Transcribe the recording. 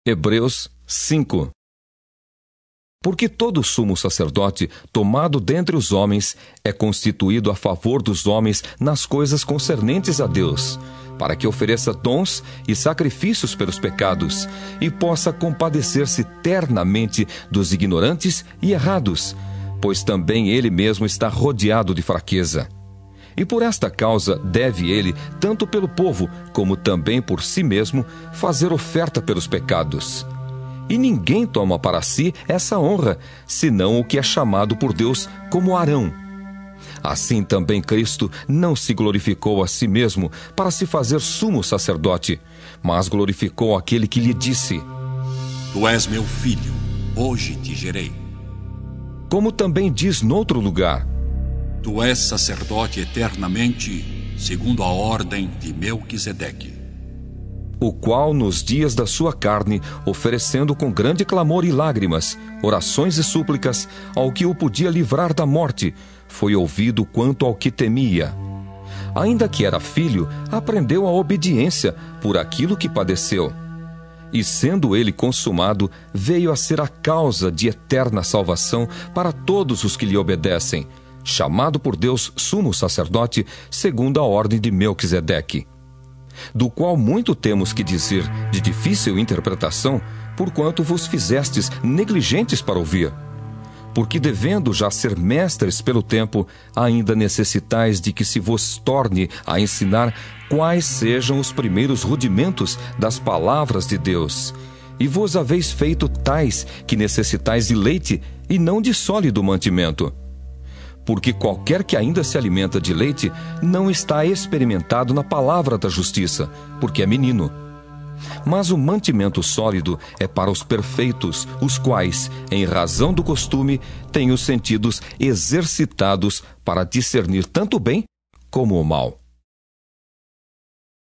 Hebreus 5. Porque todo sumo sacerdote, tomado dentre os homens, é constituído a favor dos homens nas coisas concernentes a Deus, para que ofereça dons e sacrifícios pelos pecados, e possa compadecer-se ternamente dos ignorantes e errados, pois também ele mesmo está rodeado de fraqueza. E por esta causa deve ele, tanto pelo povo, como também por si mesmo, fazer oferta pelos pecados. E ninguém toma para si essa honra, senão o que é chamado por Deus como Arão. Assim também Cristo não se glorificou a si mesmo para se fazer sumo sacerdote, mas glorificou aquele que lhe disse: Tu és meu filho, hoje te gerei. Como também diz noutro lugar: Tu és sacerdote eternamente, segundo a ordem de Melquisedeque. O qual, nos dias da sua carne, oferecendo com grande clamor e lágrimas, orações e súplicas, ao que o podia livrar da morte, foi ouvido quanto ao que temia. Ainda que era filho, aprendeu a obediência por aquilo que padeceu. E sendo ele consumado, veio a ser a causa de eterna salvação para todos os que lhe obedecem, chamado por Deus sumo sacerdote, segundo a ordem de Melquisedeque. Do qual muito temos que dizer de difícil interpretação, porquanto vos fizestes negligentes para ouvir. Porque devendo já ser mestres pelo tempo, ainda necessitais de que se vos torne a ensinar quais sejam os primeiros rudimentos das palavras de Deus. E vos haveis feito tais que necessitais de leite e não de sólido mantimento. Porque qualquer que ainda se alimenta de leite não está experimentado na palavra da justiça, porque é menino. Mas o mantimento sólido é para os perfeitos, os quais, em razão do costume, têm os sentidos exercitados para discernir tanto o bem como o mal.